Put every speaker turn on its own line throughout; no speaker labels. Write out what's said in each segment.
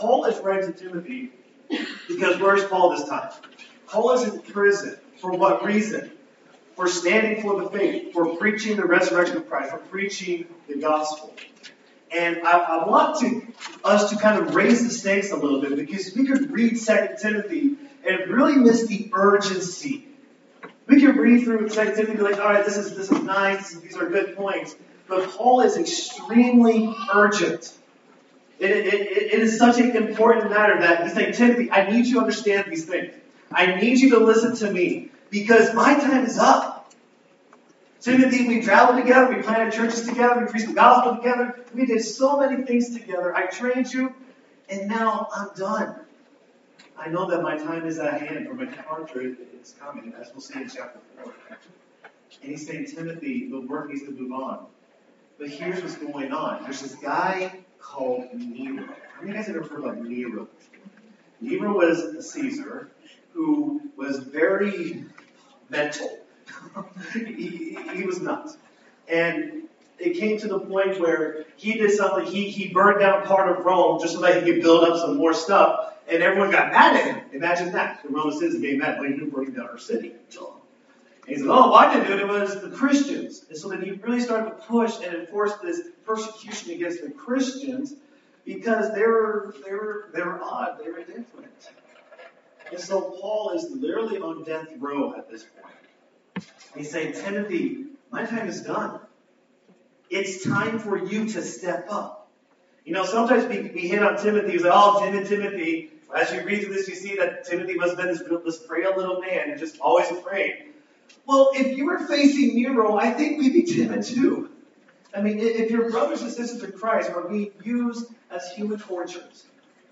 Paul is writing to Timothy because where's Paul this time? Paul is in prison. For what reason? For standing for the faith, for preaching the resurrection of Christ, for preaching the gospel. And I want us to kind of raise the stakes a little bit, because we could read 2 Timothy and really miss the urgency. We could read through 2 Timothy and be like, all right, this is nice, these are good points. But Paul is extremely urgent. It is such an important matter that he's saying, Timothy, I need you to understand these things. I need you to listen to me, because my time is up. Timothy, we traveled together, we planted churches together, we preached the gospel together, we did so many things together. I trained you, and now I'm done. I know that my time is at hand, for my departure is coming, as we'll see in chapter 4. And he's saying, Timothy, the work needs to move on. But here's what's going on. There's this guy called Nero. How many of you guys have ever heard about Nero? Nero was a Caesar who was very mental. he was nuts. And it came to the point where he did something. He burned down part of Rome just so that he could build up some more stuff. And everyone got mad at him. Imagine that. The Roman citizens getting mad. Well, you didn't burn down our city. And he said, oh, well, I didn't do it. It was the Christians. And so then he really started to push and enforce this persecution against the Christians because they were odd. They were different. And so Paul is literally on death row at this point. He's saying, Timothy, my time is done. It's time for you to step up. You know, sometimes we hit on Timothy. He's like, oh, Timothy. As you read through this, you see that Timothy must have been this frail little man and just always afraid. Well, if you were facing Nero, I think we'd be timid too. I mean, if your brothers and sisters in Christ are being used as human torches,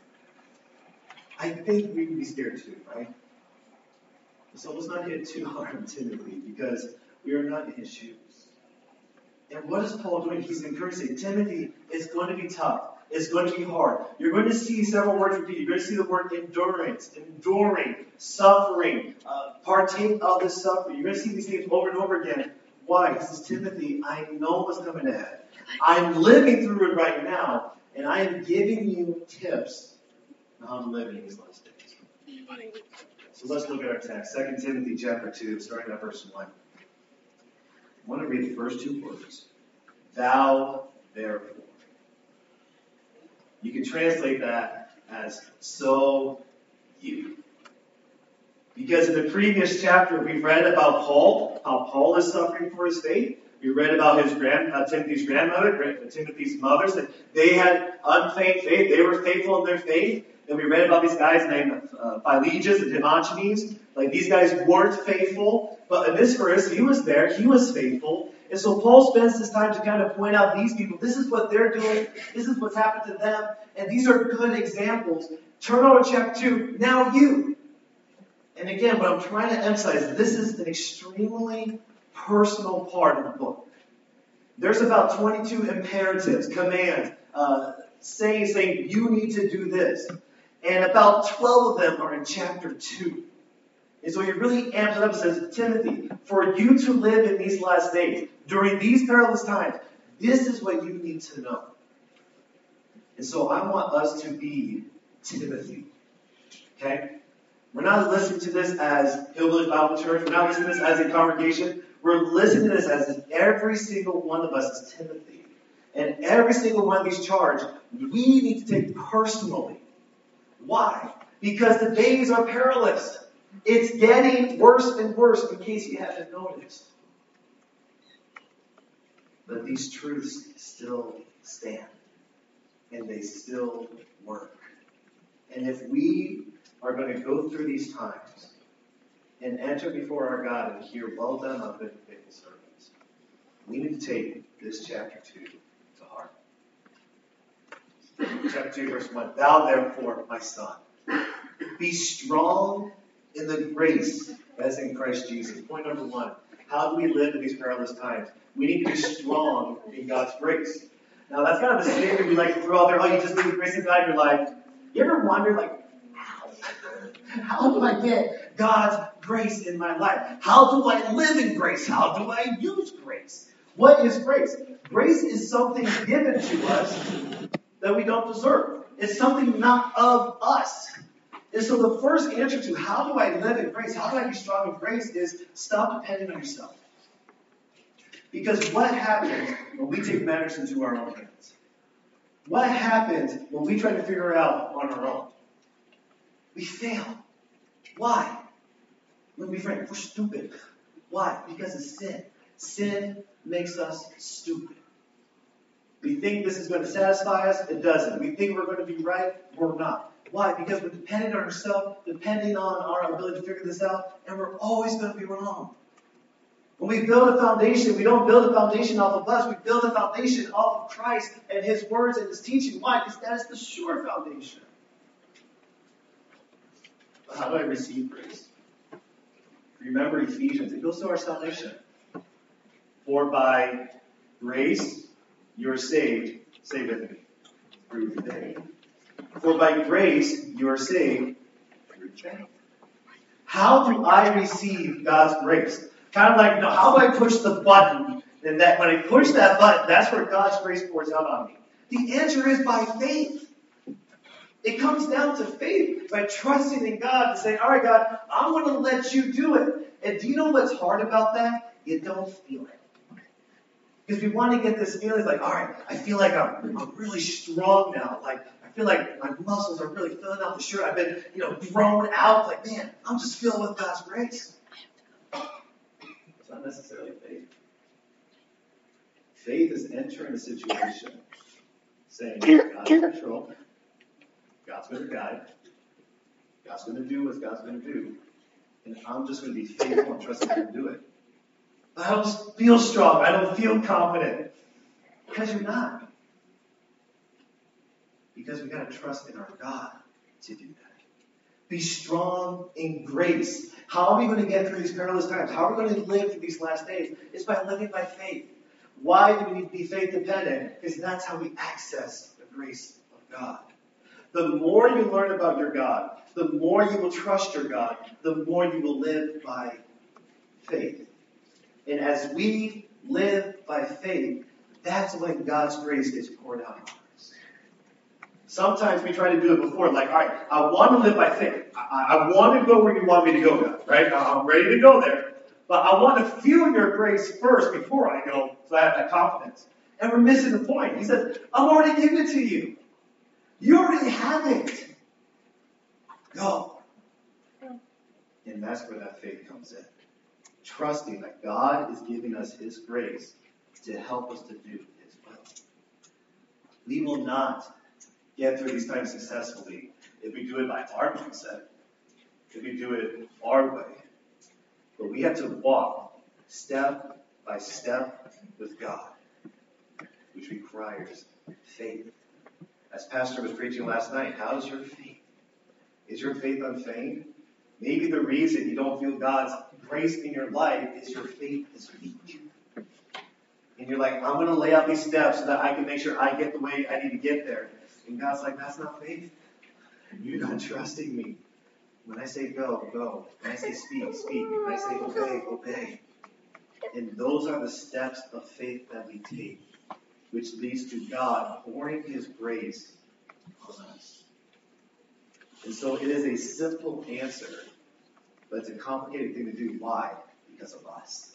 I think we'd be scared too, right? So let's not hit too hard on Timothy, because we are not in his shoes. And what is Paul doing? He's encouraging Timothy, it's going to be tough. It's going to be hard. You're going to see several words repeated. You're going to see the word endurance, enduring, suffering, partake of the suffering. You're going to see these things over and over again. Why? He says, Timothy, I know what's coming ahead. I'm living through it right now, and I am giving you tips on how to live in these last days. So let's look at our text. 2 Timothy chapter 2, starting at verse 1. I want to read the first two words. Thou therefore. You can translate that as so you. Because in the previous chapter, we read about Paul, how Paul is suffering for his faith. We read about his Timothy's grandmother, Timothy's mother, that they had unfeigned faith. They were faithful in their faith. And we read about these guys named Philologus and Diogenes. Like, these guys weren't faithful. But in this verse, he was there. He was faithful. And so Paul spends this time to kind of point out these people. This is what they're doing. This is what's happened to them. And these are good examples. Turn over to chapter 2. Now you. And again, what I'm trying to emphasize, this is an extremely personal part of the book. There's about 22 imperatives, commands, saying you need to do this. And about 12 of them are in chapter 2. And so he really amps it up and says, Timothy, for you to live in these last days, during these perilous times, this is what you need to know. And so I want us to be Timothy. Okay? We're not listening to this as Hillvillage Bible Church. We're not listening to this as a congregation. We're listening to this as if every single one of us is Timothy. And every single one of these charges, we need to take personally. Why? Because the days are perilous. It's getting worse and worse, in case you haven't noticed. But these truths still stand. And they still work. And if we are going to go through these times and enter before our God and hear, well done, my good and faithful servants, we need to take this chapter 2 to heart. Chapter 2, verse 1. Thou therefore, my son, be strong in the grace that is in Christ Jesus. Point number 1. How do we live in these perilous times? We need to be strong in God's grace. Now, that's kind of a statement we like to throw out there. Oh, you just need the grace of God in your life. You ever wonder, like, how do I get God's grace in my life? How do I live in grace? How do I use grace? What is grace? Grace is something given to us that we don't deserve. It's something not of us. And so the first answer to how do I live in grace, how do I be strong in grace, is stop depending on yourself. Because what happens when we take matters into our own hands? What happens when we try to figure it out on our own? We fail. Why? Let me be frank, we're stupid. Why? Because of sin. Sin makes us stupid. We think this is going to satisfy us. It doesn't. We think we're going to be right. We're not. Why? Because we're dependent on ourselves, depending on our ability to figure this out, and we're always going to be wrong. When we build a foundation, we don't build a foundation off of us. We build a foundation off of Christ and His words and His teaching. Why? Because that is the sure foundation. But how do I receive grace? Remember Ephesians. It goes to our salvation. For by grace you are saved. Say with me. Through faith. For by grace you are saved through faith. How do I receive God's grace? Kind of like, how do I push the button? And that when I push that button, that's where God's grace pours out on me. The answer is by faith. It comes down to faith, by trusting in God to say, all right, God, I'm going to let you do it. And do you know what's hard about that? You don't feel it. Because we want to get this feeling like, all right, I feel like I'm really strong now. Like, I feel like my muscles are really filling out the shirt. I've been, grown out. Like, man, I'm just filled with God's grace. It's not necessarily faith. Faith is entering a situation saying, God's in control. God's going to guide. God's going to do what God's going to do. And I'm just going to be faithful and trust Him to do it. I don't feel strong. I don't feel confident. Because you're not. Because we got to trust in our God to do that. Be strong in grace. How are we going to get through these perilous times? How are we going to live through these last days? It's by living by faith. Why do we need to be faith dependent? Because that's how we access the grace of God. The more you learn about your God, the more you will trust your God, the more you will live by faith. And as we live by faith, that's when God's grace gets poured out on us. Sometimes we try to do it before, like, all right, I want to live by faith. I want to go where you want me to go, God, right? I'm ready to go there. But I want to feel your grace first before I go, so I have that confidence. And we're missing the point. He says, I've already given it to you. You already have it. Go. And that's where that faith comes in. Trusting that God is giving us His grace to help us to do His will. We will not get through these times successfully if we do it by our mindset, if we do it our way. But we have to walk step by step with God, which requires faith. As Pastor was preaching last night, how's your faith? Is your faith unfeigned? Maybe the reason you don't feel God's grace in your life is your faith is weak. And you're like, I'm going to lay out these steps so that I can make sure I get the way I need to get there. And God's like, that's not faith. You're not trusting me. When I say go, go. When I say speak, speak. When I say obey, obey. And those are the steps of faith that we take, which leads to God pouring His grace on us. And so it is a simple answer, but it's a complicated thing to do. Why? Because of us.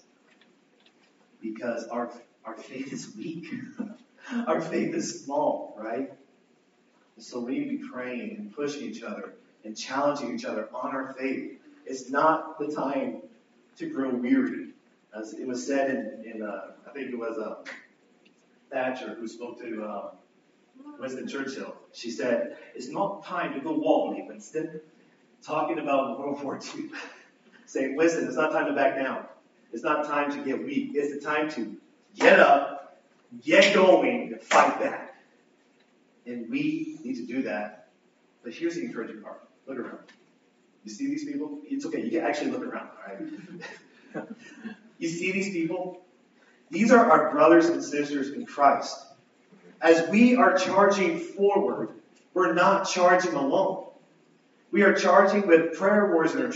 Because our faith is weak. Our faith is small, right? And so we need to be praying and pushing each other and challenging each other on our faith. It's not the time to grow weary. As it was said in I think it was Thatcher who spoke to Winston Churchill. She said, it's not time to go wobbly, Winston. Talking about World War II. Saying, Winston, it's not time to back down. It's not time to get weak. It's the time to get up, get going, and fight back. And we need to do that. But here's the encouraging part. Look around. You see these people? It's okay. You can actually look around, all right? You see these people? These are our brothers and sisters in Christ. As we are charging forward, we're not charging alone. We are charging with prayer warriors in our church.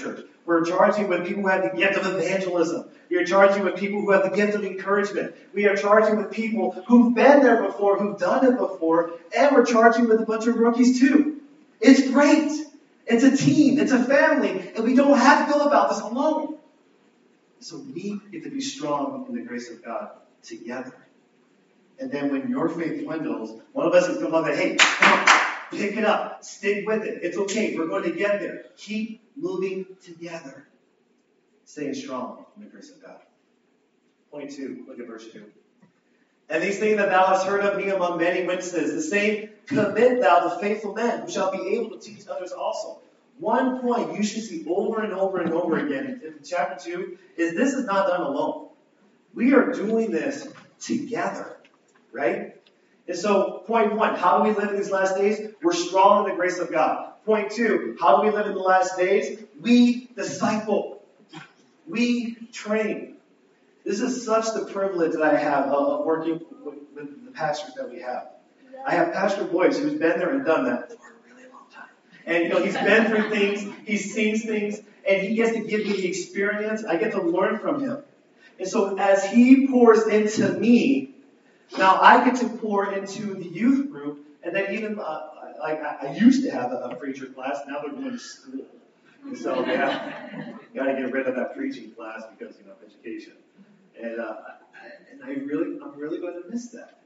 We're charging with people who have the gift of evangelism. We are charging with people who have the gift of encouragement. We are charging with people who've been there before, who've done it before, and we're charging with a bunch of rookies too. It's great. It's a team. It's a family. And we don't have to go about this alone. So we get to be strong in the grace of God together. And then when your faith dwindles, one of us is going to say, hey, come on, pick it up. Stick with it. It's okay. We're going to get there. Keep moving together. Staying strong in the grace of God. Point 2. Look at verse 2. And these things that thou hast heard of me among many witnesses, the same commit thou to faithful men, who shall be able to teach others also. One point you should see over and over and over again in chapter 2 is this is not done alone. We are doing this together, right? And so, point 1, how do we live in these last days? We're strong in the grace of God. Point 2, how do we live in the last days? We disciple. We train. This is such the privilege that I have of working with the pastors that we have. I have Pastor Boyce, who's been there and done that for a really long time. And he's been through things, he's seen things, and he gets to give me the experience. I get to learn from him. And so as he pours into me, now I get to pour into the youth group, and then even I used to have a preacher class. Now they're going to school, and so got to get rid of that preaching class because of education. And I'm really going to miss that.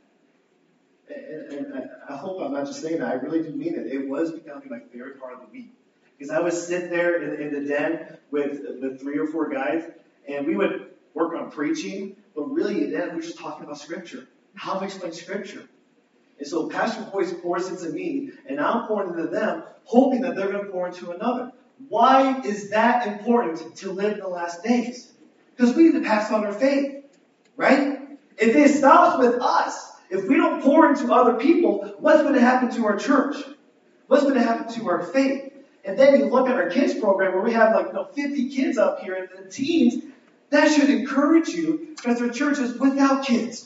And I hope I'm not just saying that. I really do mean it. It was becoming my favorite part of the week because I would sit there in the den with the 3 or 4 guys, and we would work on preaching, but really then we were just talking about Scripture. How to explain Scripture. And so Pastor Boyce pours into me, and I'm pouring into them, hoping that they're going to pour into another. Why is that important to live in the last days? Because we need to pass on our faith, right? If it stops with us, if we don't pour into other people, what's going to happen to our church? What's going to happen to our faith? And then you look at our kids program where we have 50 kids up here and teens. That should encourage you because our church is without kids.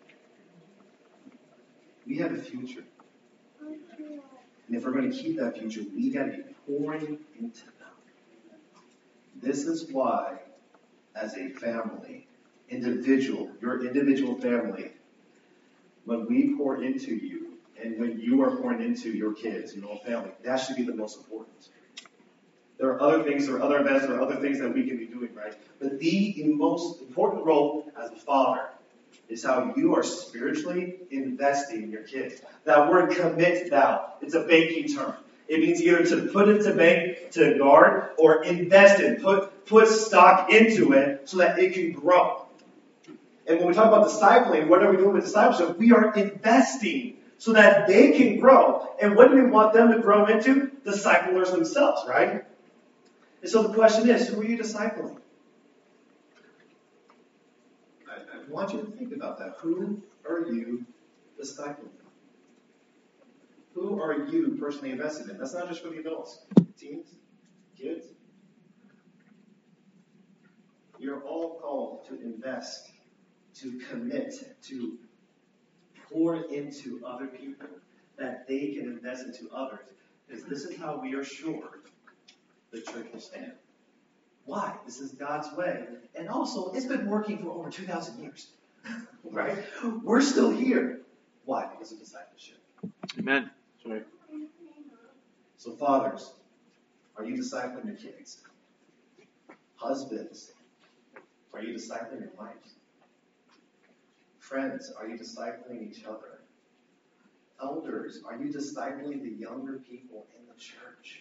We have a future. And if we're going to keep that future, we got to be pouring into them. This is why, as a family, your individual family, when we pour into you, and when you are pouring into your kids, your own family, that should be the most important. There are other things, there are other events, there are other things that we can be doing, right? But the most important role as a father is how you are spiritually investing in your kids. That word commit thou, it's a banking term. It means either to put into bank to guard or invest in, put stock into it so that it can grow. And when we talk about discipling, what are we doing with discipleship? We are investing so that they can grow. And what do we want them to grow into? Disciplers themselves, right? And so the question is, who are you discipling? I want you to think about that. Who are you discipling? Who are you personally invested in? That's not just for the adults. Teens, kids. You're all called to invest, to commit, to pour into other people that they can invest into others. Because this is how we are sure the church will stand. Why? This is God's way. And also, it's been working for over 2,000 years. Right? We're still here. Why? Because of discipleship.
Amen. That's right.
So fathers, are you discipling your kids? Husbands, are you discipling your wives? Friends, are you discipling each other? Elders, are you discipling the younger people in the church?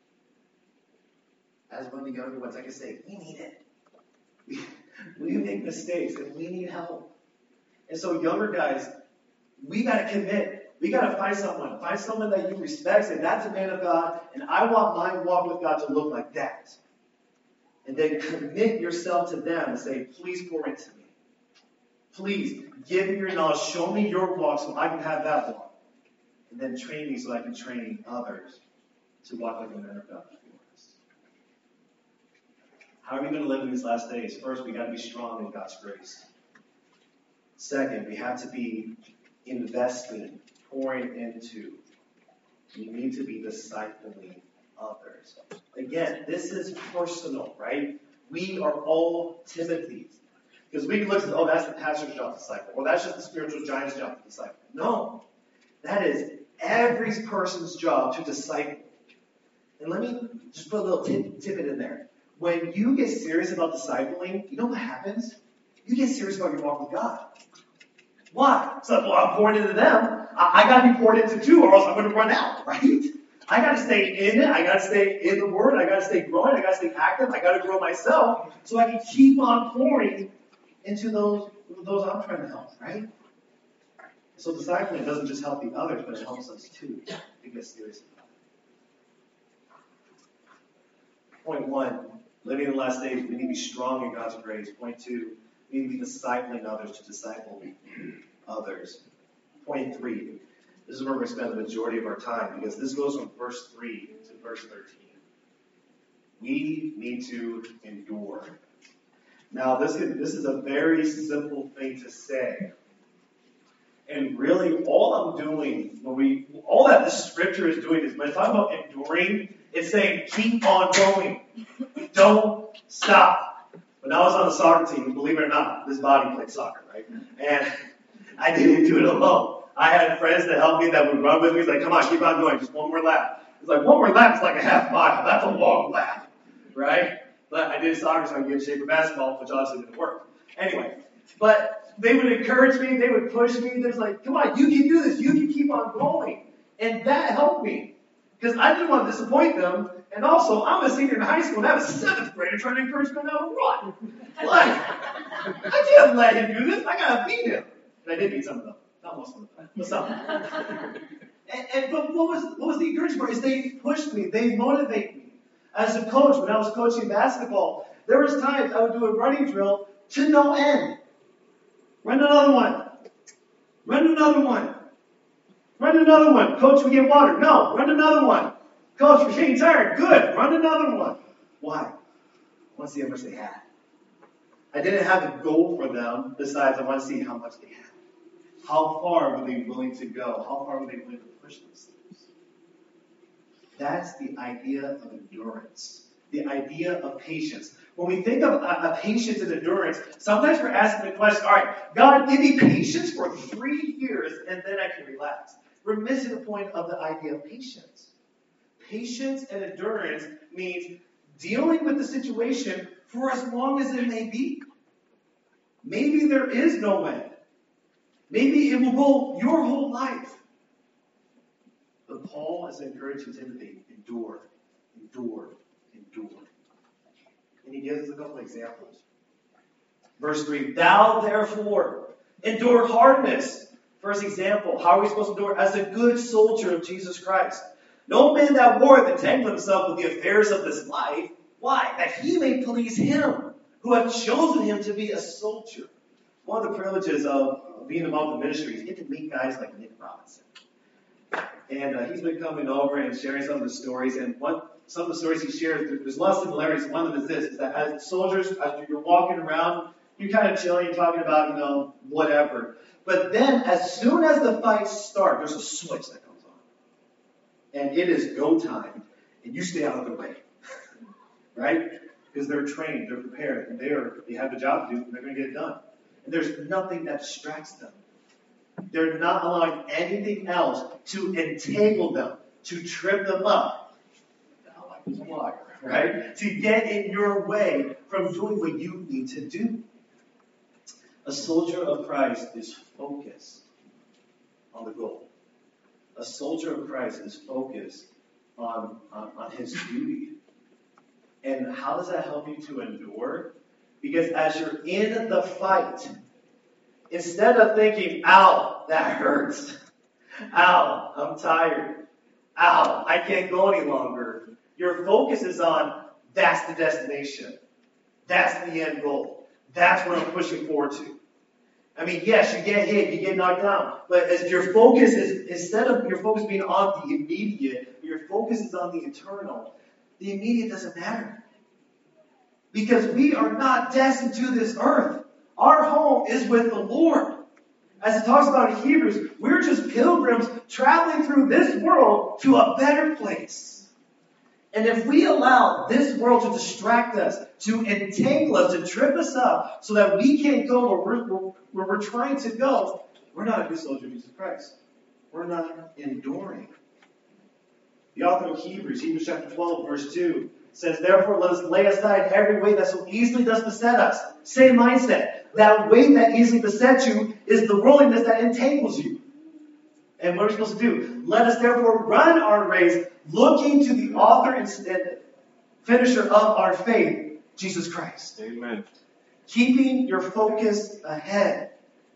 As one of the younger ones, I can say, we need it. We make mistakes and we need help. And so younger guys, we got to commit. We got to find someone that you respect, say that's a man of God, and I want my walk with God to look like that. And then commit yourself to them and say, please pour into me. Please give me your knowledge, show me your walk so I can have that walk. And then train me so I can train others to walk like a man of God before us. How are we going to live in these last days? First, we got to be strong in God's grace. Second, we have to be invested, pouring into. We need to be discipling others. Again, this is personal, right? We are all Timothy's. Because we can look at, oh, that's the pastor's job to disciple, or that's just the spiritual giant's job to disciple. No. That is every person's job to disciple. And let me just put a little tidbit in there. When you get serious about discipling, you know what happens? You get serious about your walk with God. Why? It's like, well, I'm pouring into them. I got to be poured into too, or else I'm going to run out, right? I got to stay in it. I got to stay in the Word. I got to stay growing. I got to stay active. I got to grow myself so I can keep on pouring into those I'm trying to help, right? So discipling doesn't just help the others, but it helps us too to get serious about it. Point 1, living in the last days, we need to be strong in God's grace. Point 2, we need to be discipling others to disciple others. Point 3, this is where we're going to spend the majority of our time, because this goes from verse 3 to verse 13. We need to endure. Now, this is a very simple thing to say. And really, all I'm doing, all that the scripture is doing is, when it's talking about enduring, it's saying keep on going. Don't stop. When I was on the soccer team, believe it or not, this body played soccer, right? And I didn't do it alone. I had friends that helped me that would run with me. It's like, come on, keep on going, just one more lap. It's like, one more lap is like a half mile. That's a long lap, right? But I did soccer so I could get in shape for basketball, which obviously didn't work. Anyway, but they would encourage me, they would push me. They're like, come on, you can do this, you can keep on going. And that helped me. Because I didn't want to disappoint them. And also, I'm a senior in high school, and I was a 7th grader trying to encourage me how to run. Like, I can't let him do this. I got to beat him. And I did beat some of them. Not most of them, but some. But what was the encouragement? Is they pushed me. They motivate me. As a coach, when I was coaching basketball, there was times I would do a running drill to no end. Run another one. Run another one. Run another one. Coach, we get water. No, run another one. Coach, we're getting tired. Good. Run another one. Why? I want to see how much they had. I didn't have a goal for them besides I want to see how much they had. How far were they willing to go? How far were they willing to push themselves? That's the idea of endurance. The idea of patience. When we think of patience and endurance, sometimes we're asking the question, all right, God, give me patience for 3 years and then I can relax. We're missing the point of the idea of patience. Patience and endurance means dealing with the situation for as long as it may be. Maybe there is no end. Maybe it will go your whole life. But Paul is encouraging Timothy, endure, endure, endure. And he gives us a couple examples. Verse 3, thou therefore endure hardness. First example, how are we supposed to endure? As a good soldier of Jesus Christ. No man that warreth entangle himself with the affairs of this life. Why? That he may please him who hath chosen him to be a soldier. One of the privileges of being involved in ministry is you get to meet guys like Nick Robinson. And he's been coming over and sharing some of the stories. And some of the stories he shares, there's a lot of similarities. One of them is this, is that as soldiers, as you're walking around, you're kind of chilling, you're talking about, whatever. But then, as soon as the fights start, there's a switch that comes on. And it is go time. And you stay out of the way. Right? Because they're trained, they're prepared, and they have a job to do, and they're going to get it done. And there's nothing that distracts them. They're not allowing anything else to entangle them, to trip them up. Right? To get in your way from doing what you need to do. A soldier of Christ is focused on the goal. A soldier of Christ is focused on his duty. And how does that help you to endure? Because as you're in the fight, instead of thinking, ow, that hurts. Ow, I'm tired. Ow, I can't go any longer. Your focus is on, that's the destination. That's the end goal. That's what I'm pushing forward to. I mean, yes, you get hit, you get knocked down. But as your focus is, instead of your focus being on the immediate, your focus is on the eternal, the immediate doesn't matter. Because we are not destined to this earth. Our home is with the Lord. As it talks about in Hebrews, we're just pilgrims traveling through this world to a better place. And if we allow this world to distract us, to entangle us, to trip us up, so that we can't go where we're trying to go, we're not a good soldier of Jesus Christ. We're not enduring. The author of Hebrews chapter 12, verse 2, says, therefore let us lay aside every weight that so easily does beset us. Same mindset. That weight that easily besets you is the worldliness that entangles you. And what are we supposed to do? Let us therefore run our race, looking to the author and finisher of our faith, Jesus Christ.
Amen.
Keeping your focus ahead.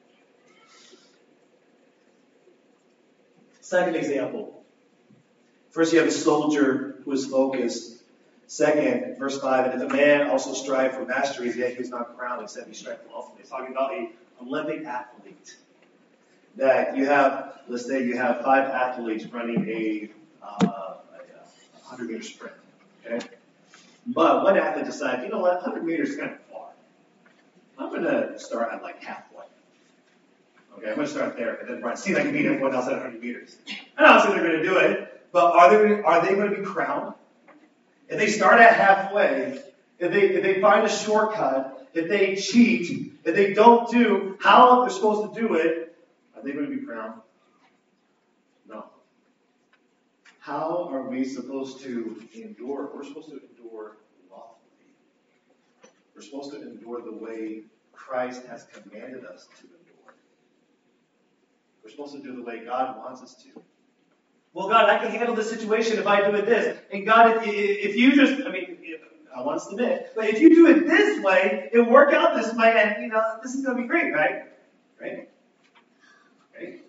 Second example. First, you have a soldier who is focused. Second, verse 5, and if a man also strive for mastery, yet he is not crowned except he strive lawfully. It's talking about an Olympic athlete. That you have, let's say you have 5 athletes running a 100-meter sprint. Okay? But one athlete decides, you know what, 100 meters is kind of far. I'm going to start at like halfway. Okay, I'm going to start there and then run. See if I can beat everyone else at 100 meters. I don't say they're going to do it, but are they going to be crowned? If they start at halfway, if they find a shortcut, if they cheat, if they don't do how they're supposed to do it, are they going to be crowned? No. How are we supposed to endure? We're supposed to endure lawfully. We're supposed to endure the way Christ has commanded us to endure. We're supposed to do the way God wants us to. Well, God, I can handle this situation if I do it this. And God, if you just, I want to submit, but if you do it this way, it'll work out this way, and, this is going to be great, right? Right? Right?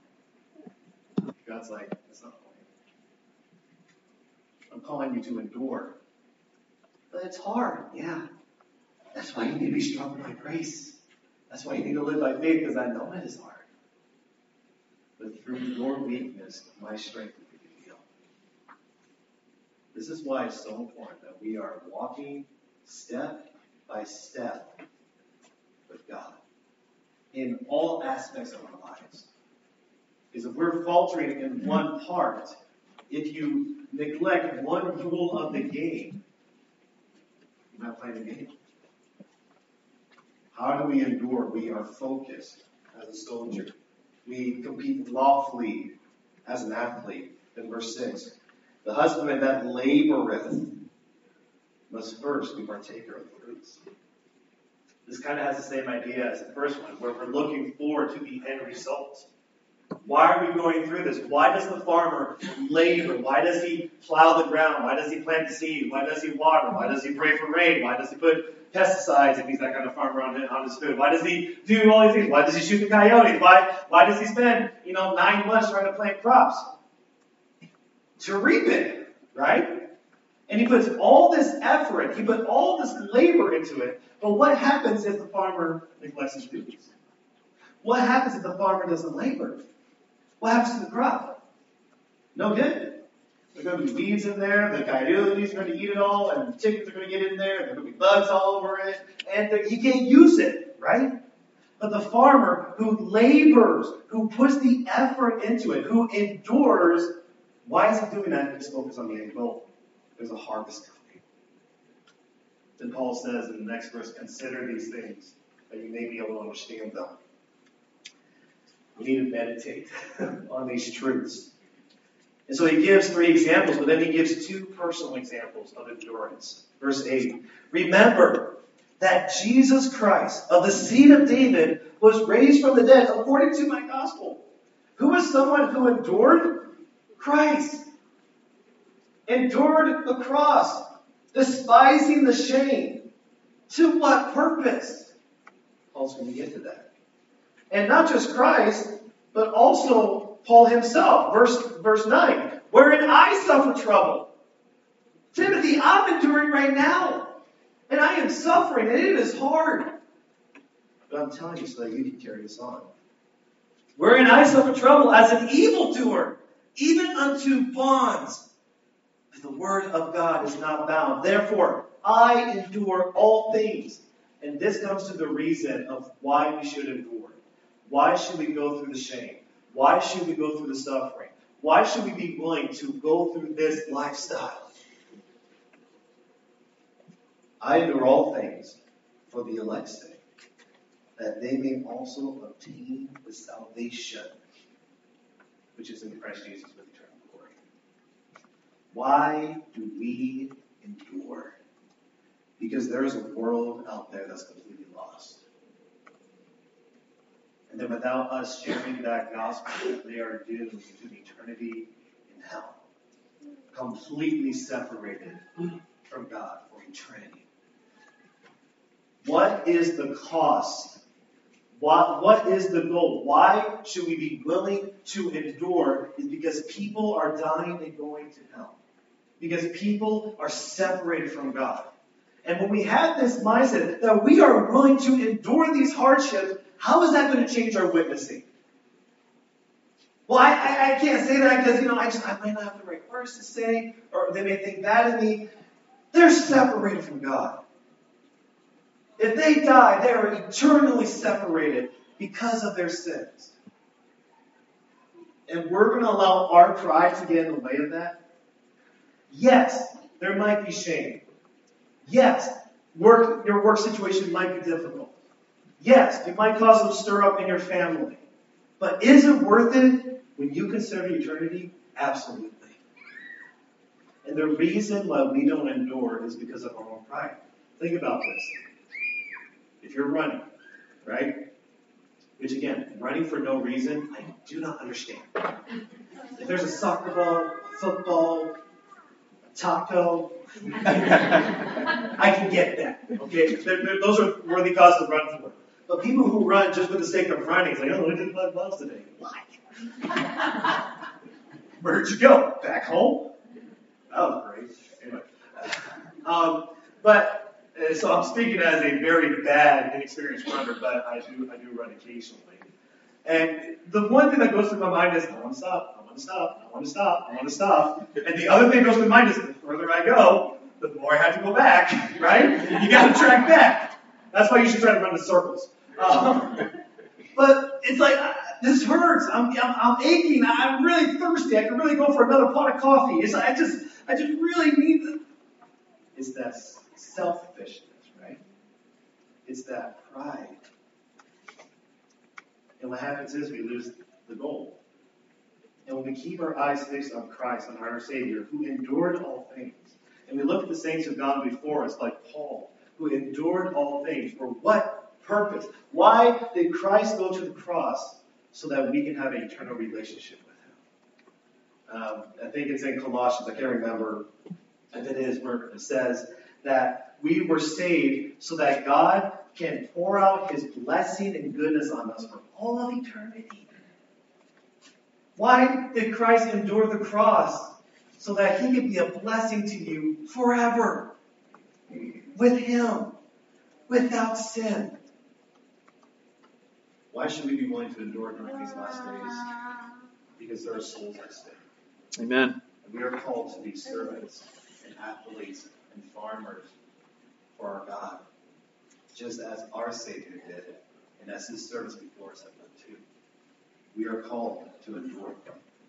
God's like, that's not the way. I'm calling you to endure. But it's hard, yeah. That's why you need to be strong by grace. That's why you need to live by faith, because I know it is hard. But through your weakness, my strength will be revealed. This is why it's so important that we are walking step by step with God in all aspects of our lives. Because if we're faltering in one part, if you neglect one rule of the game, you're not playing the game. How do we endure? We are focused as a soldier. We compete lawfully as an athlete. In verse 6, the husbandman that laboreth must first be partaker of the fruits. This kind of has the same idea as the first one, where we're looking forward to the end result. Why are we going through this? Why does the farmer labor? Why does he plow the ground? Why does he plant the seed? Why does he water? Why does he pray for rain? Why does he put pesticides if he's that kind of farmer on his food? Why does he do all these things? Why does he shoot the coyotes? Why does he spend 9 months trying to plant crops? To reap it, right? And he puts all this effort, he put all this labor into it. But what happens if the farmer neglects his duties? What happens if the farmer doesn't labor? What happens to the crop? No good. There are going to be weeds in there, the coyotes are going to eat it all, and the chickens are going to get in there, and there are going to be bugs all over it, and he can't use it, right? But the farmer who labors, who puts the effort into it, who endures, why is he doing that? He's focused on the end goal. There's a harvest coming. Then Paul says in the next verse, consider these things, that you may be able to understand them. We need to meditate on these truths. And so he gives 3 examples, but then he gives 2 personal examples of endurance. Verse 8, remember that Jesus Christ, of the seed of David, was raised from the dead according to my gospel. Who is someone who endured? Christ. Endured the cross, despising the shame. To what purpose? Paul's going to get to that. And not just Christ, but also Paul himself. Verse 9. Wherein I suffer trouble. Timothy, I'm enduring right now. And I am suffering, and it is hard. But I'm telling you so that you can carry this on. Wherein I suffer trouble as an evildoer, even unto bonds. But the word of God is not bound. Therefore, I endure all things. And this comes to the reason of why we should endure. Why should we go through the shame? Why should we go through the suffering? Why should we be willing to go through this lifestyle?
I endure all things for the elect's sake, that they may also obtain the salvation which is in Christ Jesus with eternal glory. Why do we endure? Because there is a world out there that's completely lost. And that without us sharing that gospel, they are doomed to eternity in hell. Completely separated from God for eternity. What is the cost? What is the goal? Why should we be willing to endure? Is because people are dying and going to hell. Because people are separated from God. And when we have this mindset that we are willing to endure these hardships, how is that going to change our witnessing? Well, I can't say that because, I might not have the right words to say, or they may think bad of me. They're separated from God. If they die, they are eternally separated because of their sins. And we're going to allow our pride to get in the way of that? Yes, there might be shame. Yes, your work situation might be difficult. Yes, it might cause some stir up in your family. But is it worth it when you consider eternity? Absolutely. And the reason why we don't endure is because of our own pride. Think about this. If you're running, right? Which again, running for no reason, I do not understand. If there's a soccer ball, football, a taco, I can get that. Okay? Those are worthy causes to run for. But people who run just for the sake of running, it's like, oh, we did 5 miles today. Why? Where'd you go? Back home? That was great. Anyway. So I'm speaking as a very bad, inexperienced runner, but I do run occasionally. And the one thing that goes through my mind is, I want to stop, I want to stop, I want to stop, I want to stop. And the other thing that goes through my mind is, the further I go, the more I have to go back, right? You got to track back. That's why you should try to run in circles. But it's like, this hurts. I'm aching. I'm really thirsty. I can really go for another pot of coffee. I just really need this. It's that selfishness, right? It's that pride. And what happens is we lose the goal. And when we keep our eyes fixed on Christ, on our Savior, who endured all things, and we look at the saints who've gone before us, like Paul, who endured all things, for what purpose? Why did Christ go to the cross? So that we can have an eternal relationship with Him. I think it's in Colossians, I can't remember if it is, where it says that we were saved so that God can pour out His blessing and goodness on us for all of eternity. Why did Christ endure the cross? So that He could be a blessing to you forever. With Him. Without sin. Why should we be willing to endure during these last days? Because there are souls at stake.
Amen.
And we are called to be servants and athletes and farmers for our God. Just as our Savior did, and as His servants before us have done too. We are called to endure them.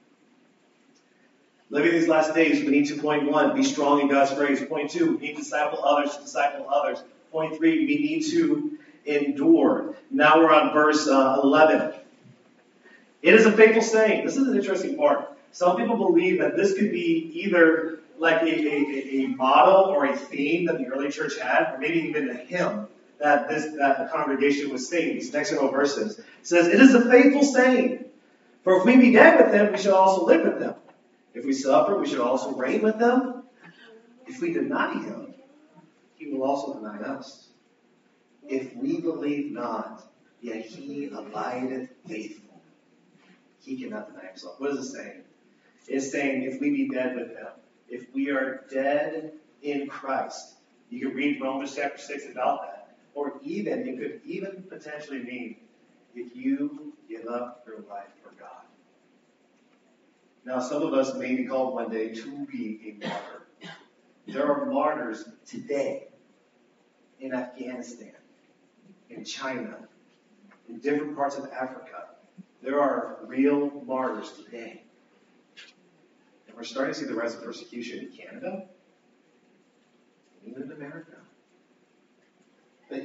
Living these last days, we need to, point 1, be strong in God's grace. Point 2, we need to disciple others. Point 3, we need to endure. Now we're on verse 11. It is a faithful saying. This is an interesting part. Some people believe that this could be either like a model or a theme that the early church had, or maybe even a hymn that the congregation was singing. These next several verses. It says, it is a faithful saying. For if we be dead with Him, we shall also live with Him. If we suffer, we shall also reign with Him. If we deny Him, He will also deny us. If we believe not, yet He abideth faithful. He cannot deny Himself. What is it saying? It's saying if we be dead with Him, if we are dead in Christ. You can read Romans chapter 6 about that. Or it could even potentially mean if you give up your life for God. Now, some of us may be called one day to be a martyr. There are martyrs today in Afghanistan, in China, in different parts of Africa. There are real martyrs today. And we're starting to see the rise of persecution in Canada, and even in America.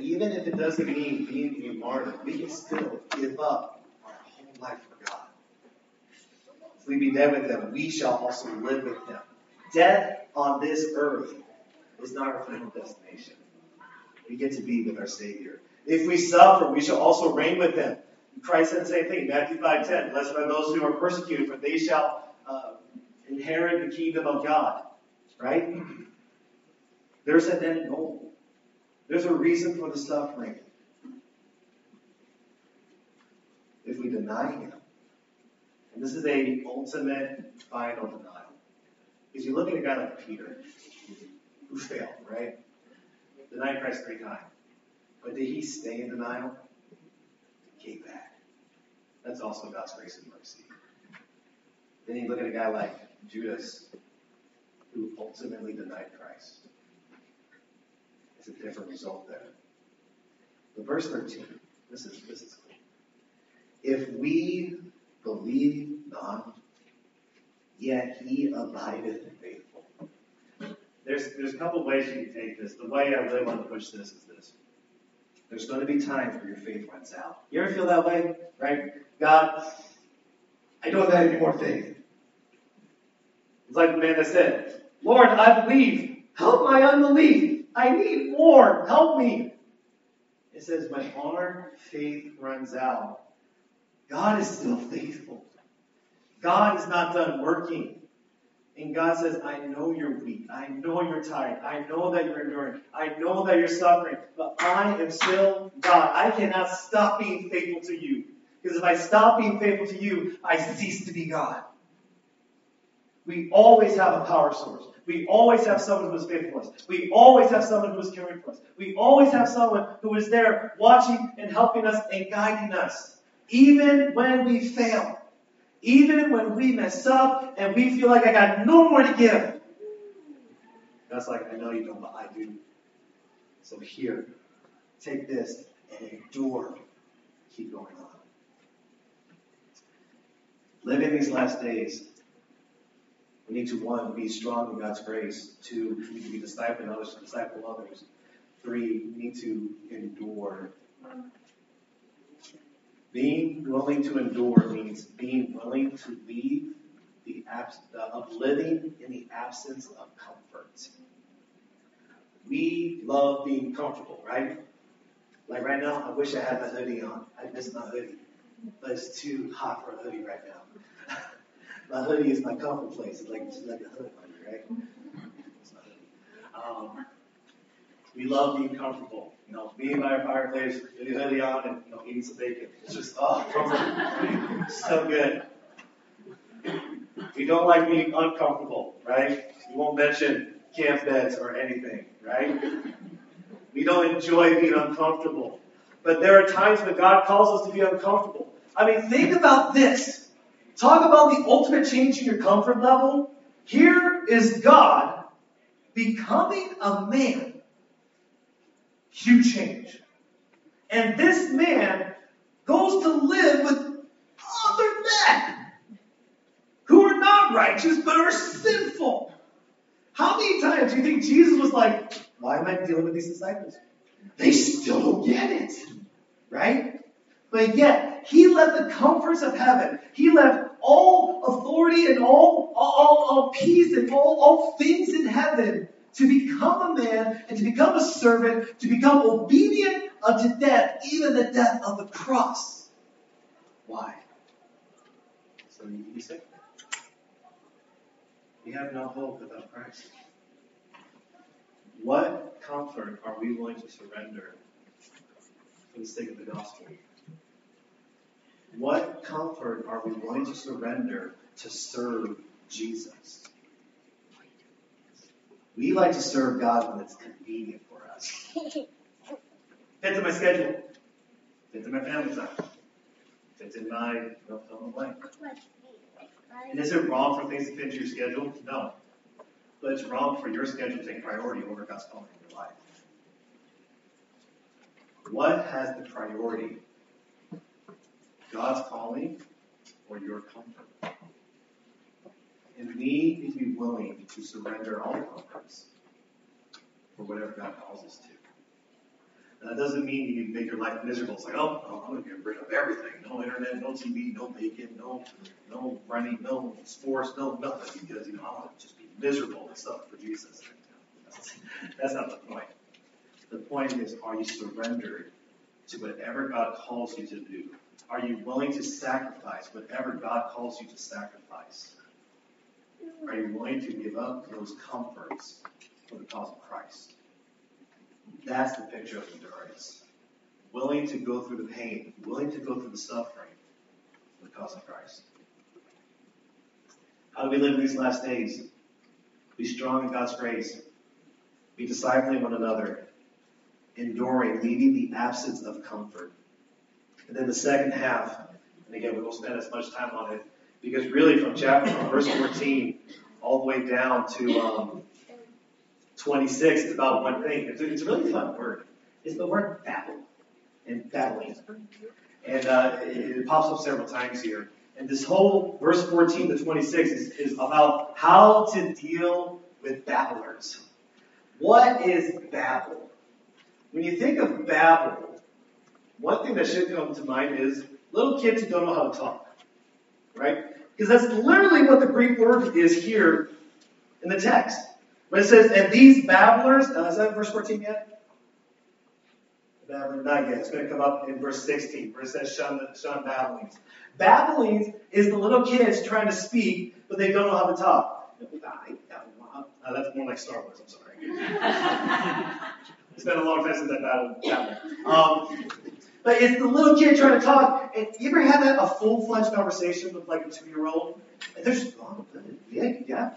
even if it doesn't mean being a martyr, we can still give up our whole life for God. If we be dead with him, we shall also live with him. Death on this earth is not our final destination. We get to be with our Savior. If we suffer, we shall also reign with him. Christ said the same thing, Matthew 5:10. Blessed are those who are persecuted, for they shall inherit the kingdom of God. Right? There's an end goal. There's a reason for the suffering. If we deny him. And this is a ultimate final denial. Because you look at a guy like Peter, who failed, right? Denied Christ 3 times. But did he stay in denial? He came back. That's also God's grace and mercy. Then you look at a guy like Judas, who ultimately denied Christ. It's a different result there. But verse 13, this is cool. If we believe not, yet he abideth faithful. There's a couple of ways you can take this. The way I really want to push this is this. There's going to be times where your faith runs out. You ever feel that way? Right? God, I don't have any more faith. It's like the man that said, Lord, I believe. Help my unbelief. I need more. Help me. It says, when our faith runs out, God is still faithful. God is not done working. And God says, I know you're weak. I know you're tired. I know that you're enduring. I know that you're suffering. But I am still God. I cannot stop being faithful to you. Because if I stop being faithful to you, I cease to be God. We always have a power source. We always have someone who is faithful to us. We always have someone who is caring for us. We always have someone who is there watching and helping us and guiding us. Even when we fail. Even when we mess up and we feel like I got no more to give. God's like, I know you don't, but I do. So here, take this and endure. Keep going on. Living these last days, we need to, 1, be strong in God's grace. 2, we need to be discipling others to disciple others. 3, we need to endure. Being willing to endure means being willing to leave of living in the absence of comfort. We love being comfortable, right? Like right now, I wish I had my hoodie on. I miss my hoodie. But it's too hot for a hoodie right now. My hoodie is my comfort place. It's like a hood on you, right? It's my hoodie. We love being comfortable. Being by our fireplace, getting a hoodie on, and eating some bacon. It's just, comfort. So good. We don't like being uncomfortable, right? We won't mention camp beds or anything, right? We don't enjoy being uncomfortable. But there are times when God calls us to be uncomfortable. I mean, think about this. Talk about the ultimate change in your comfort level. Here is God becoming a man. Huge change. And this man goes to live with other men who are not righteous but are sinful. How many times do you think Jesus was like, why am I dealing with these disciples? They still don't get it. Right? But yet, he left the comforts of heaven. He left all authority and all peace and all things in heaven to become a man and to become a servant, to become obedient unto death, even the death of the cross. Why? So you can be sick. We have no hope without Christ. What comfort are we willing to surrender for the sake of the gospel? What comfort are we willing to surrender to serve Jesus? We like to serve God when it's convenient for us. Fits in my schedule. Fits in my family time. Fits in my fill in the blank. And is it wrong for things to fit into your schedule? No. But it's wrong for your schedule to take priority over God's calling in your life. What has the priority? God's calling or your comfort? And we need to be willing to surrender all comforts for whatever God calls us to. That doesn't mean you need to make your life miserable. It's like, oh, I'm going to get rid of everything. No internet, no TV, no bacon, no running, no sports, no nothing. Because, I want to just be miserable and stuff for Jesus. That's not the point. The point is, are you surrendered to whatever God calls you to do? Are you willing to sacrifice whatever God calls you to sacrifice? Are you willing to give up those comforts for the cause of Christ? That's the picture of endurance. Willing to go through the pain, willing to go through the suffering for the cause of Christ. How do we live in these last days? Be strong in God's grace. Be discipling one another. Enduring, leaving the absence of comfort. And then the second half, and again, we won't spend as much time on it, because really from verse 14 all the way down to 26, it's about one thing. It's a really fun word. It's the word babble and babbling. And it pops up several times here. And this whole verse 14 to 26 is about how to deal with babblers. What is babble? When you think of babble, one thing that should come to mind is little kids who don't know how to talk. Right? Because that's literally what the Greek word is here in the text. When it says, and these babblers, is that verse 14 yet? Babbler, not yet. It's going to come up in verse 16, where it says, shun babblings. Babblings is the little kids trying to speak, but they don't know how to talk. That's more like Star Wars, I'm sorry. It's been a long time since I babbled. But it's the little kid trying to talk. And you ever had a full-fledged conversation with like a 2-year-old? And they're just, yeah.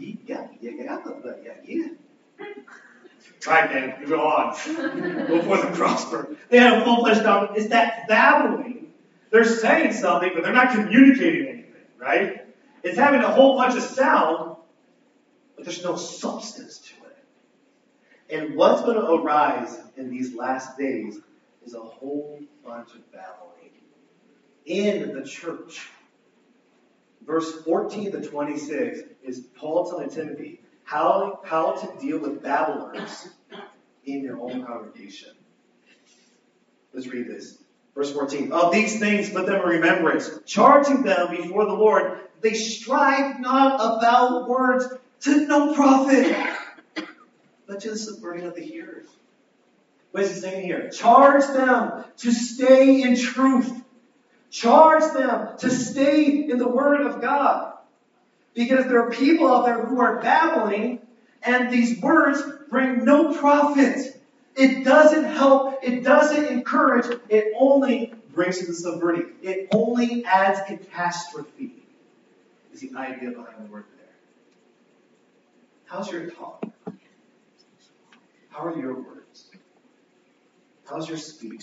Right, man, you go on. Go forth and prosper. They had a full-fledged conversation. It's that babbling. They're saying something, but they're not communicating anything, right? It's having a whole bunch of sound, but there's no substance to it. And what's going to arise in these last days is a whole bunch of babbling in the church. Verse 14 to 26 is Paul telling Timothy how to deal with babblers in your own congregation. Let's read this. Verse 14. Of these things put them in remembrance, charging them before the Lord, they strive not about words to no profit, but to the subverting of the hearers. What is he saying here? Charge them to stay in truth. Charge them to stay in the Word of God. Because there are people out there who are babbling, and these words bring no profit. It doesn't help. It doesn't encourage. It only brings to the subverting. It only adds catastrophe. Is the idea behind the word there. How's your talk? How are your words? How's your speech?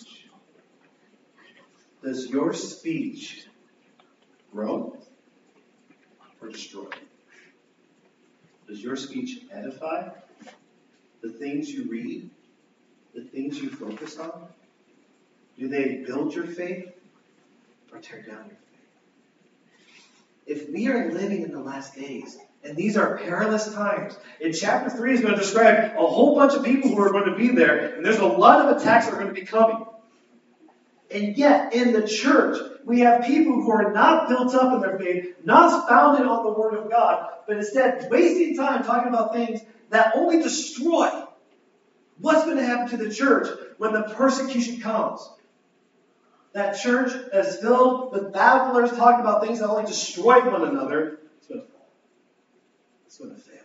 Does your speech grow or destroy? Does your speech edify? The things you read? The things you focus on? Do they build your faith or tear down your faith? If we are living in the last days, and these are perilous times, in chapter 3 is going to describe a whole bunch of people who are going to be there, and there's a lot of attacks that are going to be coming. And yet, in the church, we have people who are not built up in their faith, not founded on the Word of God, but instead wasting time talking about things that only destroy. What's going to happen to the church when the persecution comes? That church that is filled with babblers talking about things that only destroy one another, it's going to fall. It's going to fail.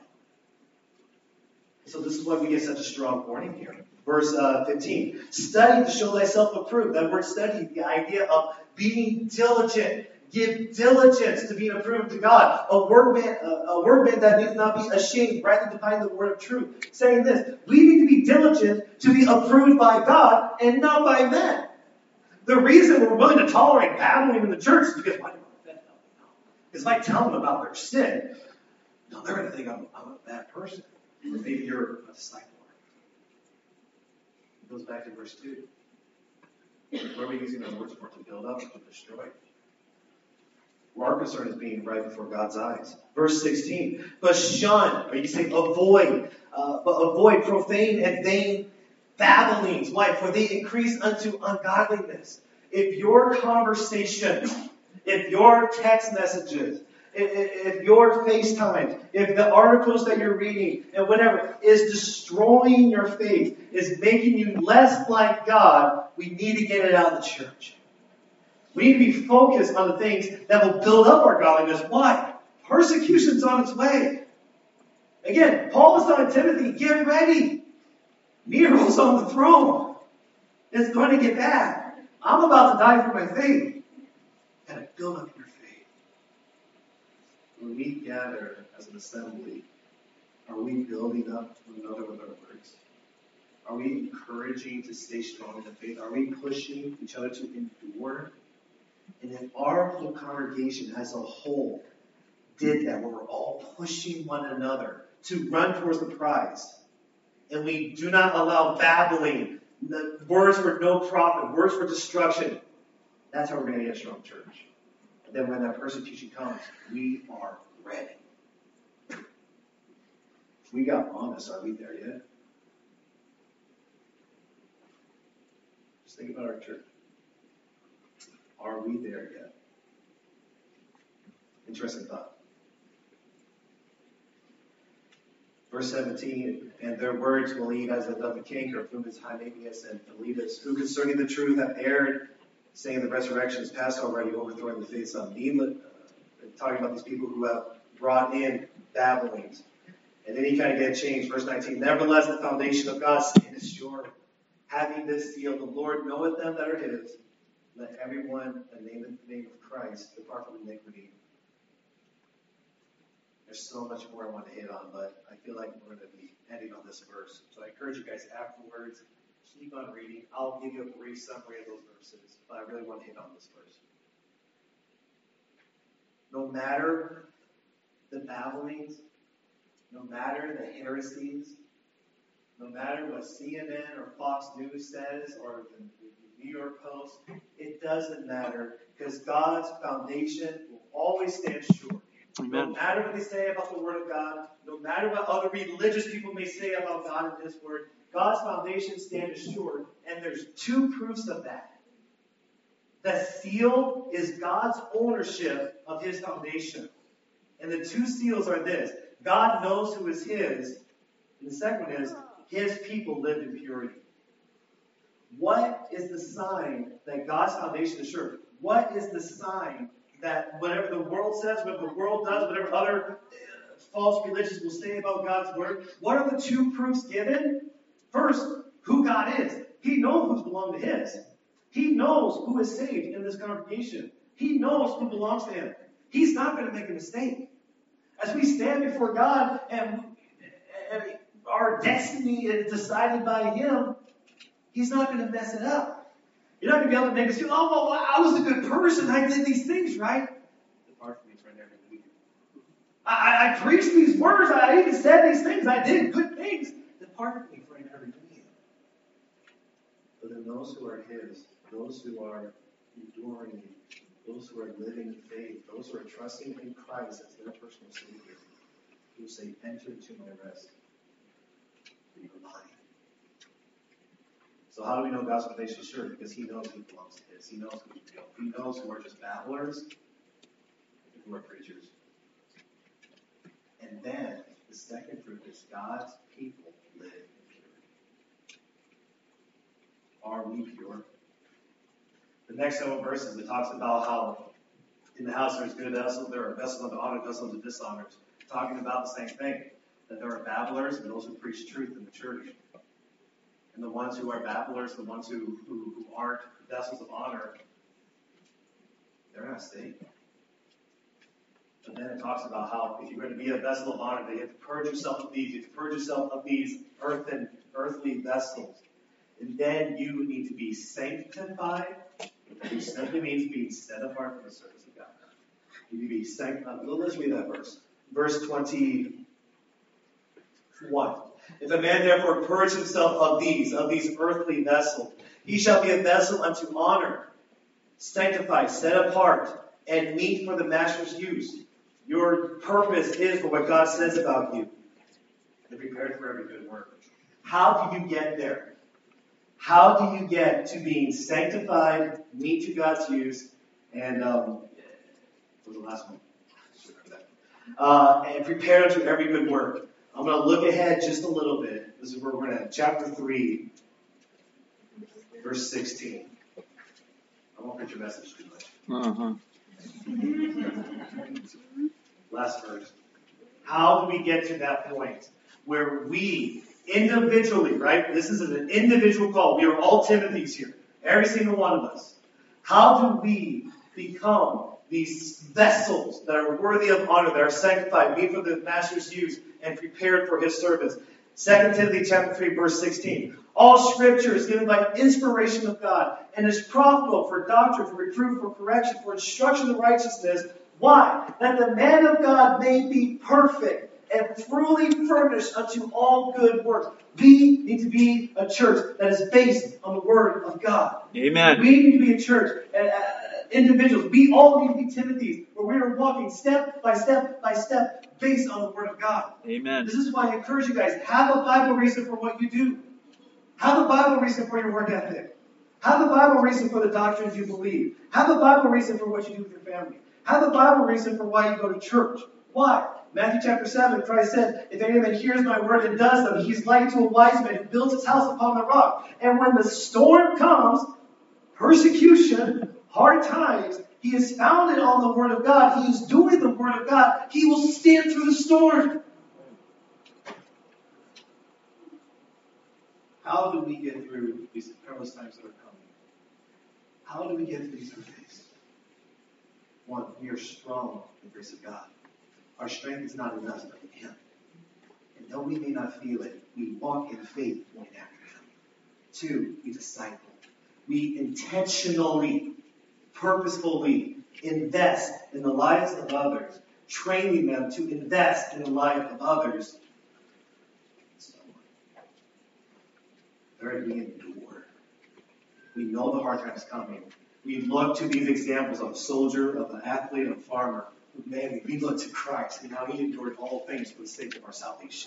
So this is why we get such a strong warning here. Verse 15. Study to show thyself approved. That word study, the idea of being diligent. Give diligence to being approved to God. A workman that needs not be ashamed, rightly dividing the word of truth. Saying this, we need to be diligent to be approved by God and not by men. The reason we're willing to tolerate babbling in the church is because why do I offend them? Because if I tell them about their sin, no, they're going to think I'm a bad person. Or maybe you're a disciple. It goes back to verse 2. What are we using those words for? To build up or to destroy? Well, our concern is being right before God's eyes. Verse 16. But shun, or you say avoid, but avoid profane and vain babblings. Why? For they increase unto ungodliness. If your conversation, if your text messages, if your FaceTime, if the articles that you're reading and whatever is destroying your faith, is making you less like God, we need to get it out of the church. We need to be focused on the things that will build up our godliness. Why? Persecution's on its way. Again, Paul is telling Timothy, get ready. Nero's on the throne. It's going to get bad. I'm about to die for my faith. Gotta build up your faith. When we gather as an assembly, are we building up one another with our words? Are we encouraging to stay strong in the faith? Are we pushing each other to endure? And if our whole congregation as a whole did that, where we're all pushing one another to run towards the prize, and we do not allow babbling, the words for no profit, words for destruction, that's how we're going to get a strong church. And then when that persecution comes, we are ready. If we got honest, are we there yet? Just think about our church. Are we there yet? Interesting thought. Verse 17, and their words will eat as of the canker, whom is Hymenaeus and Philetus, who concerning the truth have erred, saying the resurrection is past already, overthrowing the faith of needless. Talking about these people who have brought in babblings. And then he kind of gets changed. Verse 19, nevertheless, the foundation of God standeth sure, having this seal, the Lord knoweth them that are his. Let everyone name the name of Christ depart from iniquity. There's so much more I want to hit on, but I feel like we're going to be ending on this verse. So I encourage you guys afterwards, keep on reading. I'll give you a brief summary of those verses, but I really want to hit on this verse. No matter the babblings, no matter the heresies, no matter what CNN or Fox News says or the New York Post, it doesn't matter because God's foundation will always stand sure.
Amen.
No matter what they say about the Word of God, no matter what other religious people may say about God and His Word, God's foundation stands sure. And there's two proofs of that. The seal is God's ownership of His foundation. And the two seals are this. God knows who is His. And the second one is, His people lived in purity. What is the sign that God's foundation is sure? What is the sign that whatever the world says, whatever the world does, whatever other false religions will say about God's Word, what are the two proofs given? First, who God is. He knows who belongs to His. He knows who is saved in this congregation. He knows who belongs to Him. He's not going to make a mistake. As we stand before God and our destiny is decided by Him, He's not going to mess it up. You're not going to be able to make us feel, oh, well, I was a good person. I did these things, right? Depart from me, friend, every week. I preached these words. I even said these things. I did good things. Depart from me, friend, every week. But then those who are His, those who are enduring, those who are living in faith, those who are trusting in Christ as their personal Savior, who say, enter into my rest. Your body. So how do we know God's foundation is sure? Because He knows who belongs to His. He knows who's real. He knows who are just babblers and who are preachers. And then the second proof is God's people live in purity. Are we pure? The next several verses, it talks about how in the house there's good vessels, there are vessels of honor, vessels of dishonor. Talking about the same thing. That there are babblers and those who preach truth in the church. And the ones who are babblers, the ones who aren't vessels of honor, they're not saved. But then it talks about how if you're going to be a vessel of honor, that you have to purge yourself of these. You have to purge yourself of these earthly vessels. And then you need to be sanctified, which simply means being set apart for the service of God. You need to be sanctified. Let's read that verse. Verse 21. If a man therefore purge himself of these earthly vessels, he shall be a vessel unto honor, sanctified, set apart, and meet for the master's use. Your purpose is for what God says about you, and prepared for every good work. How do you get there? How do you get to being sanctified, meet to God's use, and what was the last one? And prepared unto every good work. I'm going to look ahead just a little bit. This is where we're going to chapter 3, verse 16. I won't preach your message too much. Last verse. How do we get to that point where we individually, right? This is an individual call. We are all Timothys here. Every single one of us. How do we become these vessels that are worthy of honor, that are sanctified, meet for the Master's use, and prepared for His service? 2 Timothy chapter 3, verse 16. All Scripture is given by inspiration of God and is profitable for doctrine, for reproof, for correction, for instruction in righteousness. Why? That the man of God may be perfect and truly furnished unto all good works. We need to be a church that is based on the Word of God.
Amen.
We need to be a church, individuals. We all need to be Timothys, where we are walking step by step by step based on the Word of God.
Amen.
This is why I encourage you guys, have a Bible reason for what you do. Have a Bible reason for your work ethic. Have a Bible reason for the doctrines you believe. Have a Bible reason for what you do with your family. Have a Bible reason for why you go to church. Why? Matthew chapter 7, Christ said, if any man hears my word and does them, he's like to a wise man who builds his house upon the rock. And when the storm comes, persecution, hard times, he is founded on the Word of God. He is doing the Word of God. He will stand through the storm. How do we get through these perilous times that are coming? How do we get through these days? One, we are strong in the grace of God. Our strength is not in us, but in Him. And though we may not feel it, we walk in faith going after Him. Two, we disciple. We intentionally, purposefully invest in the lives of others, training them to invest in the life of others. Third, we endure. We know the hard times coming. We look to these examples of a soldier, of an athlete, of a farmer. Man, we look to Christ and how He endured all things for the sake of our salvation.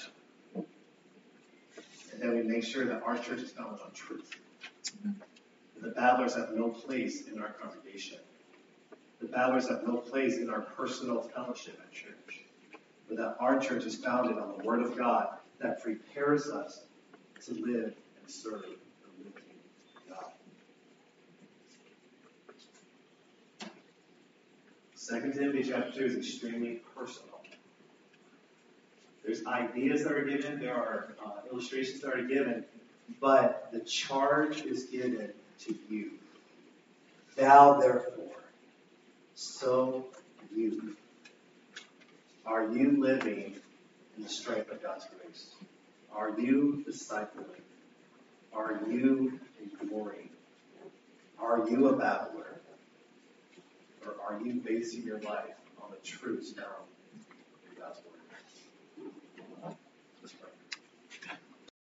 And then we make sure that our church is founded on truth. The battlers have no place in our congregation. The battlers have no place in our personal fellowship at church. But that our church is founded on the Word of God that prepares us to live and serve the living God. 2 Timothy chapter 2 is extremely personal. There's ideas that are given, there are illustrations that are given, but the charge is given to you. Thou therefore, so you. Are you living in the strength of God's grace? Are you discipling? Are you enduring? Are you a battler? Or are you basing your life on the truths found